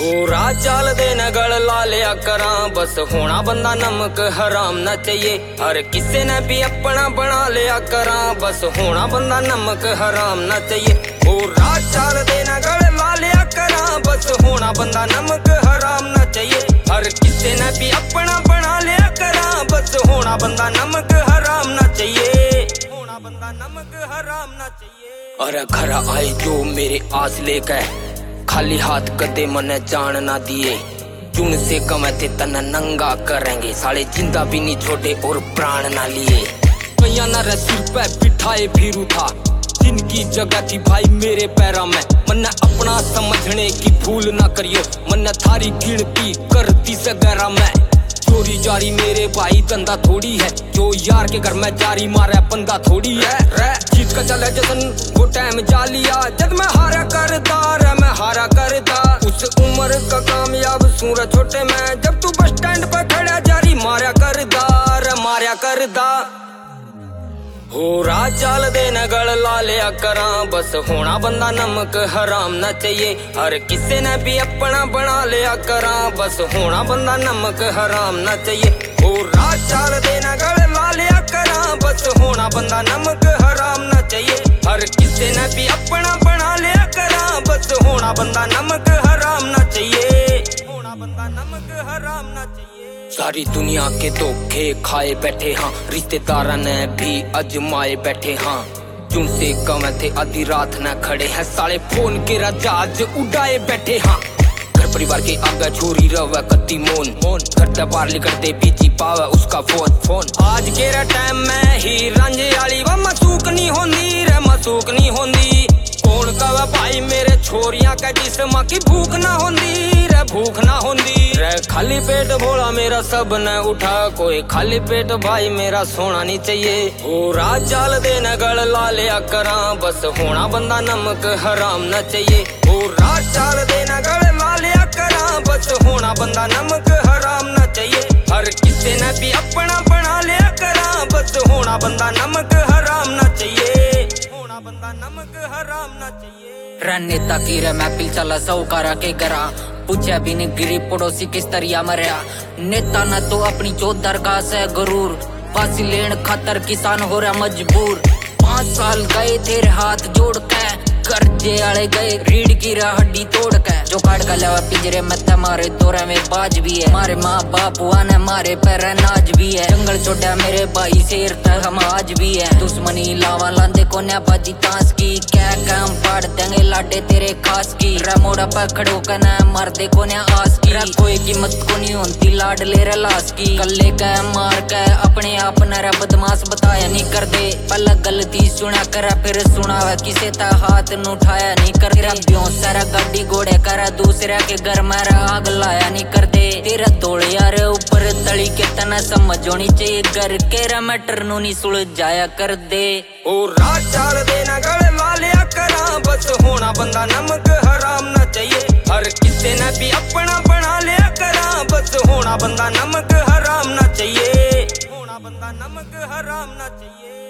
रात चाल दे न गल ला लिया करा, बस होना बंदा नमक हराम न चाहिए। हर किसी ने भी अपना बना लिया करा, बस होना बंदा नमक हराम न चाहिए। रात चाल दे न गल ला लिया करा, बस होना बंदा नमक हराम न चाहिए। हर किसी ने भी अपना बना लिया करा, बस होना बंदा नमक हराम न चाहिए। होना बंदा नमक हराम न चाहिए। अरे घर आए जो मेरे आस लेकर, खाली हाथ कदे मन जान ना दिए। चुन से कमाते तना नंगा करेंगे, साले जिंदा भी नहीं छोड़े और प्राण ना लिए। कैया ना सिर पे बिठाए फिरू था, जिनकी जगह थी भाई मेरे पैरा में। मन अपना समझने की भूल ना करियो, मन थारी गिनती करती सगरा में। चोरी जारी मेरे भाई धंधा थोड़ी है, जो यार के घर में जारी मारे बंदा थोड़ी है। जीत का चले जतन वो टाइम जा लिया, जब मैं हारा करता रे मैं हारा करता। उस उम्र का कामयाब सूर छोटे में, जब तू बस स्टैंड पर खड़ा जारी मारा करदा रे मारा करदा। रात चाल दे न गल ला लिया करा, बस होना बंदा नमक हराम न चाहिए। हर किसी ने भी अपना बना लिया करा, बस होना बंदा नमक हराम न चाहिए। रात चाल दे न गल ला लिया करा, बस होना बंदा नमक हराम न चाहिए। हर किसी ने भी अपना बना लिया करा, बस होना बंदा नमक हराम न चाहिए। होना बंदा नमक हराम न चाहिए। सारी दुनिया के धोखे खाए बैठे हाँ, रिश्तेदार ने भी अजमाए बैठे हाँ। चुन से कमे थे आधी रात न खड़े हैं, साले फोन के जहाज उड़ाए बैठे हाँ। घर परिवार के आगे छोरी रवा कत्ती मोन मोन, घर बाहर निकलते बीची पावे उसका फोन। आज के टाइम में ही रांझे आली व मसूक नहीं होंदी रे मसूक नहीं होंदी। कौन कवा भाई मेरे छोरियां का जिस्म की भूख ना होंदी रे भूख ना होंदी रे। खाली पेट भोला मेरा सब न उठा, कोई खाली पेट भाई मेरा सोना नहीं चाहिए। रात चाल दे न गल ला लिया करा, बस होना बंदा नमक हराम न चाहिए। रात चाल दे न गल ला लिया करा, बस होना बंदा नमक हराम न चाहिए। हर किसी ने भी अपना बना लिया करा, बस होना बंदा नमक हराम न चाहिए। होना बंदा नमक हराम न चाहिए। नेता की रे महफिल चला सौकारा के गरा, पूछा भी नहीं गिरी पड़ोसी किस तरिया मरिया। नेता न तो अपनी चौधर का से गरूर, फांसी लेन खातर किसान हो रहा मजबूर। 5 साल गए तेरे हाथ जोड़ के, कर्जे आले गए रीढ़ की हड्डी तोड़ के। जो काट का लेवा पिंजरे में मारे दौरे में बाज भी है, मारे माँ बाप ने मारे पैर नाज भी है। जंगल छोड़ा मेरे भाई शेर तक हम आज भी है, दुश्मनी लावा लांदे को न्या बाजी तांस की। क्या काम पाड़ देंगे लाडे तेरे खास की, मोड़ा पकड़ो का न मार दे को न्या आस की। कोई कीमत को नहीं होती लाड ले रे लाश की, कल्ले का मार के अपने आप न बदमाश बताया नहीं कर दे। पहला गलती सुना करा फिर सुनावा किसे ता हाथ न उठाया नहीं कर। तेरा ब्यों सारा गाड़ी घोड़े करा, दूसरा के घर मारा आग लाया नहीं कर दे। तेरा तोड़ यार ऊपर तली के तना समझ होनी चाहिए, घर के मैटर नु नहीं सुलझ जाया कर दे। रात चाल दे न गल ला लिया करा, बस होना बंदा नमक हराम न चाहिए। हर किसी ने भी अपना बना लिया करा, बस होना बंदा नमक हराम न चाहिए। होना बंदा नमक हराम न चाहिए।